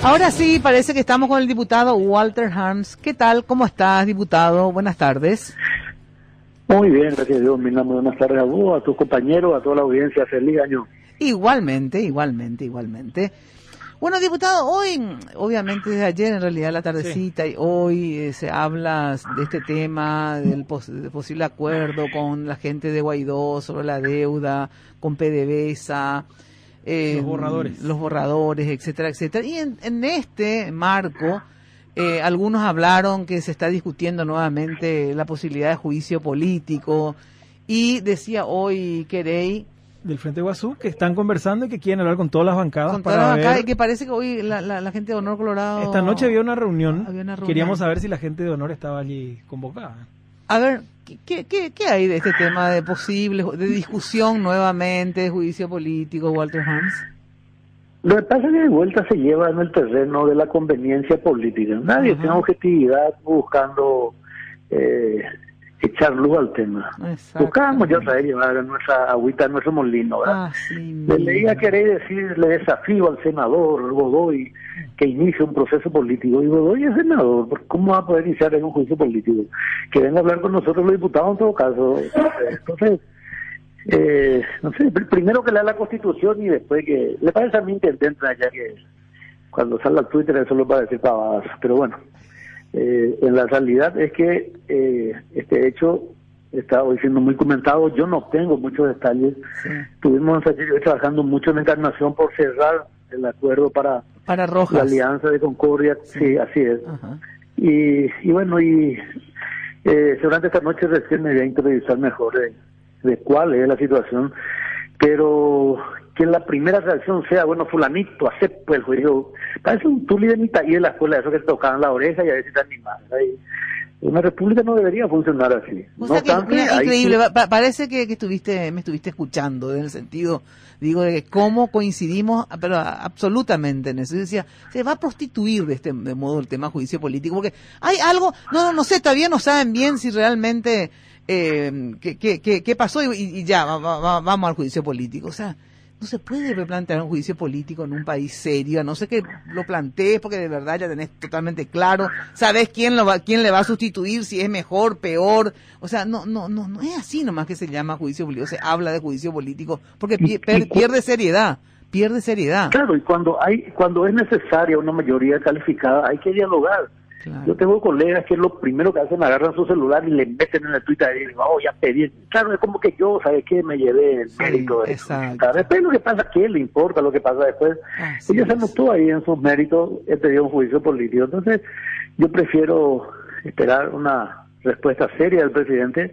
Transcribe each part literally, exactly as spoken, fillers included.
Ahora sí, parece que estamos con el diputado Walter Harms. ¿Qué tal? ¿Cómo estás, diputado? Buenas tardes. Muy bien, gracias a Dios, Mirna. Muy buenas tardes a vos, a tus compañeros, a toda la audiencia. Feliz año. Igualmente, igualmente, igualmente. Bueno, diputado, hoy, obviamente desde ayer, en realidad la tardecita, sí. y hoy eh, se habla de este tema, del pos de posible acuerdo con la gente de Guaidó sobre la deuda, con PDVSA. Eh, los borradores. Los borradores, etcétera, etcétera. Y en, en este marco, eh, algunos hablaron que se está discutiendo nuevamente la posibilidad de juicio político. Y decía hoy Querey del Frente Guazú que están conversando y que quieren hablar con todas las bancadas. Con para todas las bancadas, ver... y que parece que hoy la, la, la gente de Honor Colorado... Esta noche había una, reunión. había una reunión. Queríamos saber si la gente de Honor estaba allí convocada. A ver, ¿qué, qué, qué hay de este tema de posible, de discusión nuevamente, de juicio político, Walter Harms? Lo que pasa es que de vuelta se lleva en el terreno de la conveniencia política. Nadie uh-huh. tiene objetividad buscando eh, echar luz al tema. Buscábamos ya saber llevar nuestra agüita, nuestro molino. Ah, sí, le leía querer decir, le desafío al senador Godoy que inicie un proceso político. Y Godoy es senador, ¿cómo va a poder iniciar en un juicio político? Que venga a hablar con nosotros los diputados en todo caso. Entonces, eh, no sé, primero que lea la Constitución y después que... Le parece a mi intendente allá que cuando salga al Twitter eso lo va a decir pavadas, pero bueno. Eh, en la realidad es que eh, este hecho está hoy siendo muy comentado. Yo no tengo muchos detalles. Sí. Estuvimos trabajando mucho en Encarnación por cerrar el acuerdo para, para Rojas. La alianza de Concordia. Sí, sí así es. Uh-huh. y, y bueno, y eh, seguramente esta noche recién me voy a interiorizar mejor de, de cuál es la situación, pero que la primera reacción sea, bueno, fulanito, acepto el juicio. Parece un tuli de mitad y de la escuela, eso que te tocaban la oreja y a veces te animaban. Una república no debería funcionar así. O no sea que, tanto, mira, increíble, sí. pa parece que, que estuviste, me estuviste escuchando, en el sentido, digo, de que cómo coincidimos, pero absolutamente en eso. Yo decía, se va a prostituir de este de modo el tema juicio político, porque hay algo, no, no, no sé, todavía no saben bien si realmente, eh, qué, qué, qué, qué pasó y, y ya, va, va, vamos al juicio político. O sea, no se puede replantear un juicio político en un país serio, a no ser que lo plantees porque de verdad ya tenés totalmente claro, sabés quién lo va, quién le va a sustituir, si es mejor, peor. O sea, no, no, no, no es así nomás que se llama juicio político, se habla de juicio político, porque pi per pierde seriedad, pierde seriedad. Claro, y cuando hay, cuando es necesaria una mayoría calificada, hay que dialogar. Claro. Yo tengo colegas que lo primero que hacen, agarran su celular y le meten en el Twitter y dicen, oh, ya pedí. Claro, es como que yo, ¿sabes qué? Me llevé el mérito sí, de eso. Después lo que pasa, ¿a quién le importa lo que pasa después? Así Ella se anotó ahí en sus méritos, he pedido un juicio político. Entonces, yo prefiero esperar una respuesta seria del presidente.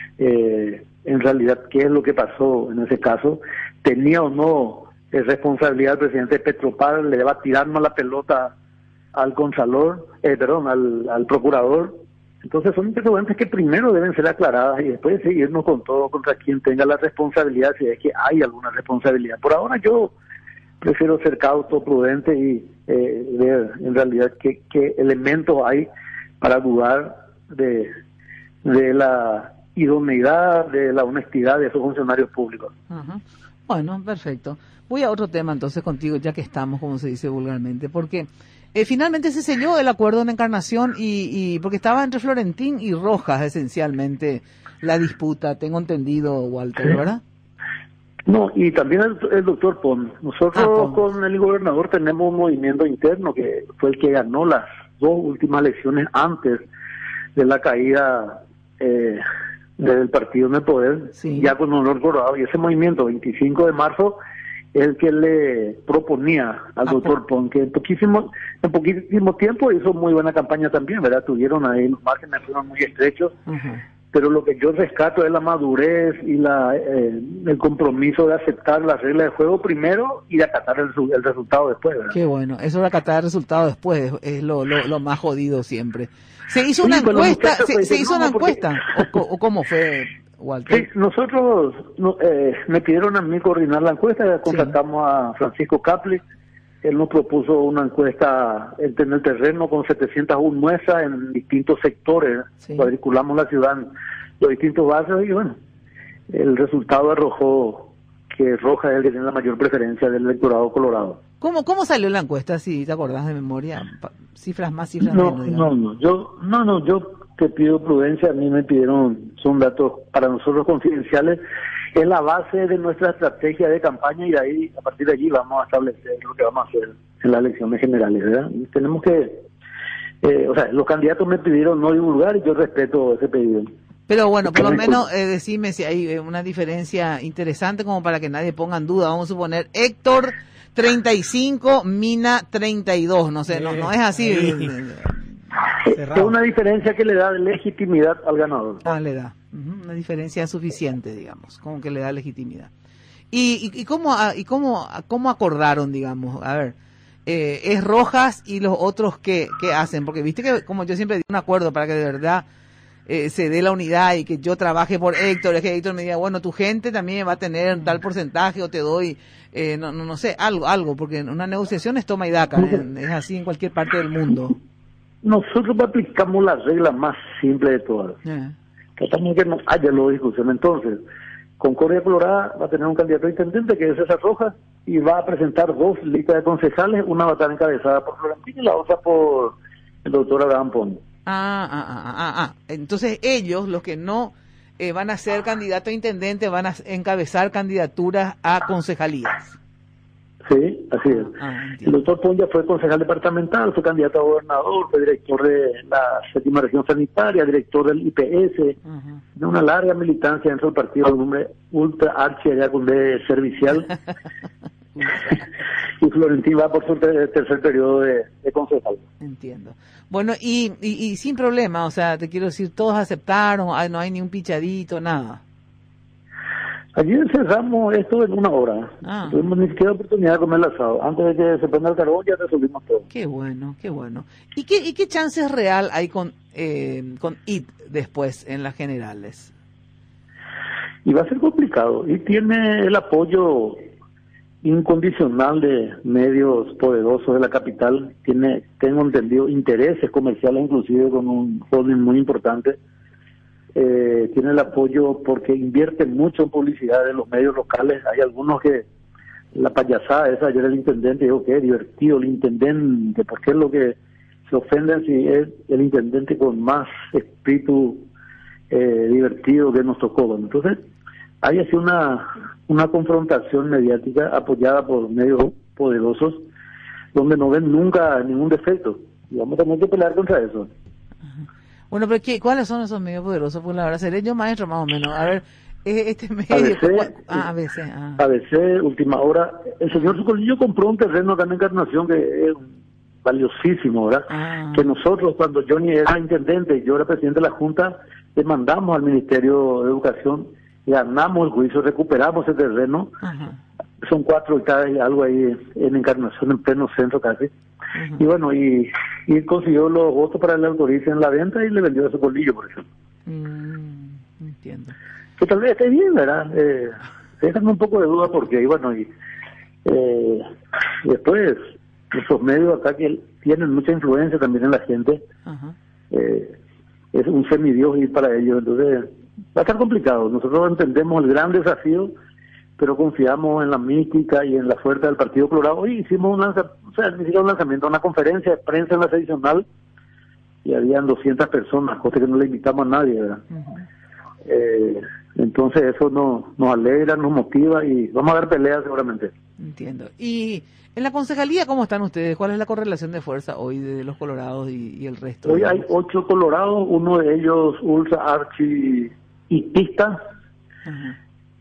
Eh, en realidad, ¿qué es lo que pasó en ese caso? ¿Tenía o no es responsabilidad del presidente Petropar? ¿Le va a tirarnos la pelota al contralor, eh, perdón, al, al procurador? Entonces son interrogantes que primero deben ser aclaradas y después seguirnos con todo contra quien tenga la responsabilidad, si es que hay alguna responsabilidad. Por ahora yo prefiero ser cauto, prudente y eh, ver en realidad qué, qué elementos hay para dudar de, de la idoneidad, de la honestidad de esos funcionarios públicos. Uh-huh. Bueno, perfecto. Voy a otro tema entonces contigo, ya que estamos, como se dice vulgarmente, porque Eh, finalmente se selló el acuerdo en Encarnación y, y porque estaba entre Florentín y Rojas esencialmente la disputa, tengo entendido, Walter, sí. ¿verdad? No, y también el, el doctor Pon. Nosotros ah, Pon. con el gobernador tenemos un movimiento interno que fue el que ganó las dos últimas elecciones antes de la caída eh, del partido en el poder, sí. ya con Honor Colorado, y ese movimiento, veinticinco de marzo, el que le proponía al ah, doctor Pon, que en poquísimo, en poquísimo tiempo hizo muy buena campaña también, ¿verdad? Tuvieron ahí, los márgenes fueron muy estrechos, uh-huh. pero lo que yo rescato es la madurez y la eh, el compromiso de aceptar las reglas de juego primero y de acatar el, el resultado después, ¿verdad? Qué bueno, eso de acatar el resultado después es lo, lo, lo más jodido siempre. ¿Se hizo una sí, encuesta? ¿Se, pues, se hizo no, una porque... encuesta? ¿O, ¿O cómo fue, Walter? Sí, nosotros no, eh, me pidieron a mí coordinar la encuesta, contratamos sí. a Francisco Capli, él nos propuso una encuesta en el terreno con setecientas una muestras en distintos sectores, sí. cuadriculamos la ciudad en los distintos barrios y bueno, el resultado arrojó que Rojas es el que tiene la mayor preferencia del electorado colorado. ¿Cómo, cómo salió la encuesta, si te acordás de memoria? Pa- cifras más, cifras No, menos, digamos. no, no, yo, no, no, yo te pido prudencia, a mí me pidieron, son datos para nosotros confidenciales, es la base de nuestra estrategia de campaña y de ahí, a partir de allí vamos a establecer lo que vamos a hacer en las elecciones generales, ¿verdad? Y tenemos que, eh, o sea, los candidatos me pidieron no divulgar y yo respeto ese pedido. Pero bueno, por lo menos eh, decime si hay eh, una diferencia interesante como para que nadie ponga en duda. Vamos a suponer Héctor treinta y cinco, Mina treinta y dos, no sé, no, no es así. Es una diferencia que le da legitimidad al ganador. Ah, le da. Uh-huh, una diferencia suficiente, digamos, como que le da legitimidad. ¿Y, y, y cómo y cómo cómo acordaron, digamos? A ver, eh, es Rojas y los otros que qué hacen, porque viste que como yo siempre digo un acuerdo para que de verdad eh, se dé la unidad y que yo trabaje por Héctor, es que Héctor me diga, bueno, tu gente también va a tener tal porcentaje o te doy, eh, no, no no sé, algo, algo, porque en una negociación es toma y daca, ¿eh? Es así en cualquier parte del mundo. Nosotros aplicamos la regla más simple de todas. Yeah. Tratamos que no haya luego discusión. Entonces, Concordia Colorada va a tener un candidato a intendente que es César Rojas y va a presentar dos listas de concejales, una va a estar encabezada por Florentino y la otra por el doctor Abraham Pons. Ah, ah, ah, ah, ah. Entonces ellos, los que no eh, van a ser candidato a intendente, van a encabezar candidaturas a concejalías. Sí, así es. Ah, el doctor Pons ya fue concejal departamental, fue candidato a gobernador, fue director de la séptima región sanitaria, director del I P S, uh-huh. de una larga militancia dentro del partido, un hombre ultra archi allá con de servicial. Y Florentín va por su ter- tercer periodo de, de concejal. Entiendo. Bueno, y, y, y sin problema, o sea, te quiero decir, todos aceptaron, ay, no hay ni un pichadito, nada. Ayer cerramos esto en una hora. Ah. Tuvimos ni siquiera oportunidad de comer el asado. Antes de que se prenda el carbón ya resolvimos todo. Qué bueno, qué bueno. ¿Y qué, y qué chances real hay con, eh, con I T después en las generales? Y va a ser complicado. Y tiene el apoyo incondicional de medios poderosos de la capital. Tiene, tengo entendido, intereses comerciales inclusive con un holding muy importante. Eh, tiene el apoyo porque invierte mucho en publicidad de los medios locales. Hay algunos que la payasada esa, ayer el intendente dijo que es divertido el intendente, porque es lo que se ofenden si es el intendente con más espíritu eh, divertido que nos tocó. Bueno, entonces hay así una una confrontación mediática apoyada por medios poderosos donde no ven nunca ningún defecto y vamos a tener que pelear contra eso. Ajá. Bueno, pero ¿qué, ¿cuáles son esos medios poderosos? Pues la verdad, seré yo maestro más o menos. A ver, este medio... A B C, ¿cuál? Ah, A B C. Ah. A B C, Última Hora. El señor Sucolillo compró un terreno acá en Encarnación que es valiosísimo, ¿verdad? Ah. Que nosotros, cuando Johnny era intendente y yo era presidente de la Junta, demandamos al Ministerio de Educación, ganamos el juicio, recuperamos ese terreno. Ajá. Son cuatro hectáreas y algo ahí en Encarnación, en pleno centro casi. Ajá. Y bueno, y, y consiguió los votos para que le autoricen la venta y le vendió a Sucolillo, por ejemplo. Mm, entiendo. Que tal vez esté bien, ¿verdad? Eh, dejan un poco de duda porque, y bueno, y eh, después, esos medios acá que tienen mucha influencia también en la gente, Ajá. eh, es un semidios ir para ellos, entonces va a estar complicado. Nosotros entendemos el gran desafío, pero confiamos en la mística y en la fuerza del Partido Colorado. Hoy hicimos un lanzamiento, o sea, hicimos un lanzamiento, una conferencia de prensa en la tradicional y habían doscientas personas, cosa que no le invitamos a nadie, ¿verdad? Uh-huh. Eh, entonces eso nos, nos alegra, nos motiva y vamos a dar pelea seguramente. Entiendo. Y en la concejalía, ¿cómo están ustedes? ¿Cuál es la correlación de fuerza hoy de los colorados y, y el resto? Hoy digamos? hay ocho colorados, uno de ellos ultra archi y pista, Ajá.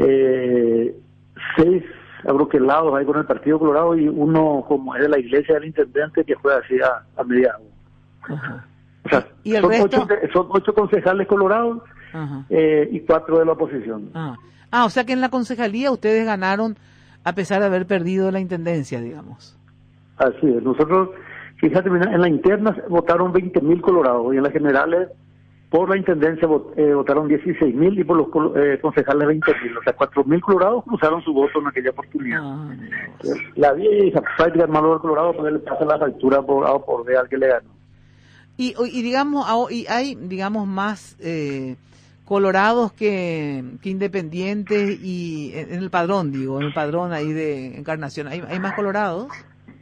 eh, seis abroquelados ahí con el Partido Colorado y uno como es de la iglesia del intendente que fue así a, a mediados. Ajá. O sea, ¿Y el son, resto? ocho, son ocho concejales colorados Ajá. eh, y cuatro de la oposición. Ah. ah, o sea que en la concejalía ustedes ganaron a pesar de haber perdido la intendencia, digamos. Así es. Nosotros, fíjate, mira, en la interna votaron veinte mil colorados y en las generales por la intendencia vot, eh, votaron dieciséis mil y por los eh, concejales veinte mil. O sea, cuatro mil colorados cruzaron su voto en aquella oportunidad. Ah, la vieja práctica del Manuel Colorado pues le pasa la factura por A o por B al que le ganó. Y, y digamos, y hay, digamos, más eh, colorados que, que independientes y en el padrón, digo, en el padrón ahí de Encarnación, ¿hay, hay más colorados?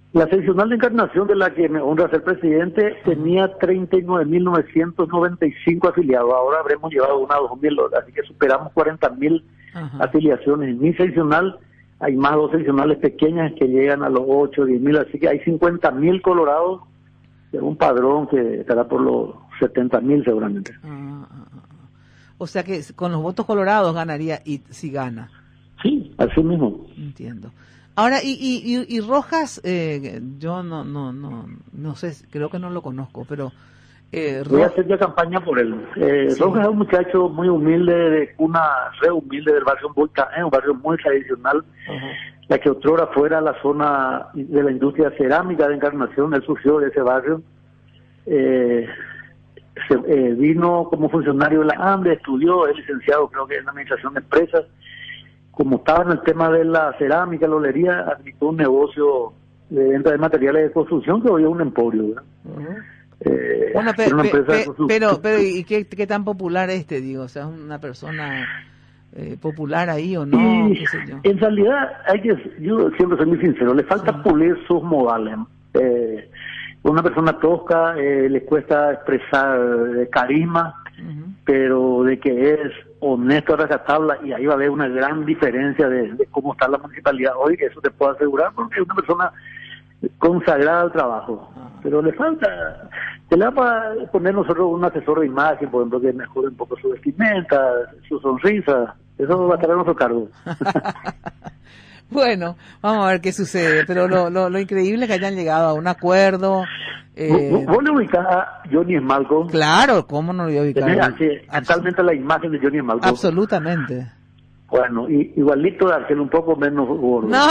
La seccional de Encarnación, de la que me honra ser presidente, tenía treinta y nueve mil novecientos noventa y cinco afiliados. Ahora habremos llevado una a dos mil, así que superamos cuarenta mil afiliaciones. En mi seccional hay más dos seccionales pequeñas que llegan a los ocho, diez mil, así que hay cincuenta mil colorados de un padrón que estará por los setenta mil seguramente. Ah, ah, ah. O sea que con los votos colorados ganaría y si gana. Sí, así mismo. Entiendo. Ahora, y, y, y, y Rojas, eh, yo no, no, no, no sé, creo que no lo conozco, pero... Eh, Voy a hacer ya campaña por él. Eh, sí. Rojas es un muchacho muy humilde, de una re humilde del barrio Volcán, un barrio muy tradicional, uh-huh. La que otrora fuera la zona de la industria cerámica de Encarnación. Él surgió de ese barrio. Eh, se, eh, vino como funcionario de la ANDE, estudió, es licenciado creo que en administración de empresas. Como estaba en el tema de la cerámica, la olería, aplicó un negocio de venta de materiales de construcción que hoy es un emporio, ¿verdad? Uh-huh. Eh, bueno, pe, pe, pe, pero, pero, ¿y qué, qué tan popular este, digo? O sea, ¿es una persona eh, popular ahí o no? ¿Qué sé yo? En realidad, hay que, yo siempre soy muy sincero, le falta sí. pulir sus modales. Eh, una persona tosca, eh, le cuesta expresar eh, carisma, uh-huh. pero de que es honesto, rescatable, y ahí va a haber una gran diferencia de, de cómo está la municipalidad hoy, que eso te puedo asegurar, porque es una persona consagrada al trabajo. Uh-huh. Pero le falta, se le va para poner nosotros un asesor de imagen, por ejemplo, que mejore un poco su vestimenta, su sonrisa, eso va a estar a nuestro cargo. Bueno, vamos a ver qué sucede, pero lo, lo, lo increíble es que hayan llegado a un acuerdo. Eh, ¿Vos, vos le ubicás a Johnny Esmalco? Claro, ¿cómo no lo voy a ubicar? Así, totalmente la imagen de Johnny Esmalco. Absolutamente. Bueno, y, igualito de Arcel, un poco menos gordo. ¡No!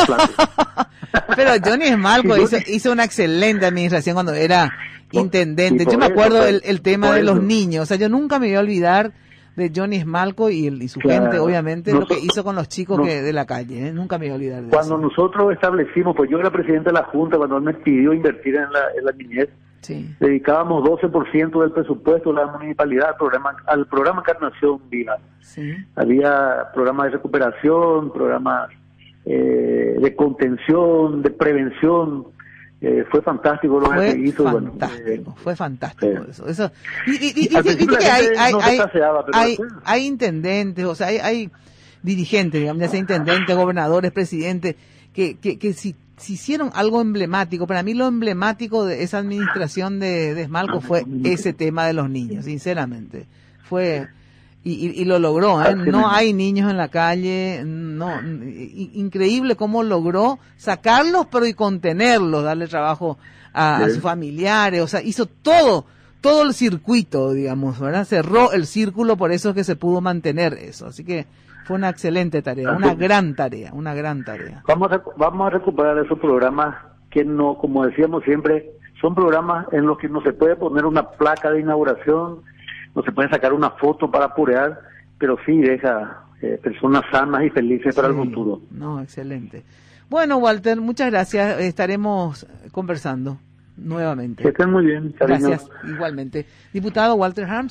Pero Johnny Esmalco hizo, hizo una excelente administración cuando era intendente. Yo me acuerdo el, el tema de los niños. O sea, yo nunca me voy a olvidar de Johnny Esmalco y, el, y su claro. gente, obviamente, nosotros, lo que hizo con los chicos no, que de la calle. ¿eh? Nunca me voy a olvidar de cuando eso. Cuando nosotros establecimos, pues yo era presidente de la Junta, cuando él me pidió invertir en la, en la niñez, sí. dedicábamos doce por ciento del presupuesto de la municipalidad al programa, al programa Encarnación Viva. Sí. Había programas de recuperación, programas eh, de contención, de prevención. Eh, fue fantástico lo fue que hizo. Fantástico, bueno, eh, fue fantástico eh, eso. eso. Y, y, y, y, y que hay, hay, no hay, paseaba, pero hay, hay intendentes, o sea, hay, hay dirigentes, digamos, ya sea intendentes, gobernadores, presidentes, que, que, que si, si hicieron algo emblemático. Para mí lo emblemático de esa administración de, de Esmalco fue ese tema de los niños, sinceramente. Fue... Y, y, y lo logró, ¿eh? No hay niños en la calle, no, increíble cómo logró sacarlos, pero y contenerlos, darle trabajo a, a sus familiares, o sea, hizo todo, todo el circuito, digamos, ¿verdad? Cerró el círculo, por eso es que se pudo mantener eso, así que fue una excelente tarea, una gran tarea, una gran tarea. Vamos a, vamos a recuperar esos programas que no, como decíamos siempre, son programas en los que no se puede poner una placa de inauguración, no se puede sacar una foto para apurar, pero sí deja eh, personas sanas y felices sí, para el futuro. No, excelente. Bueno, Walter, muchas gracias. Estaremos conversando nuevamente. Que estén muy bien. Cariño. Gracias, igualmente. Diputado Walter Harms.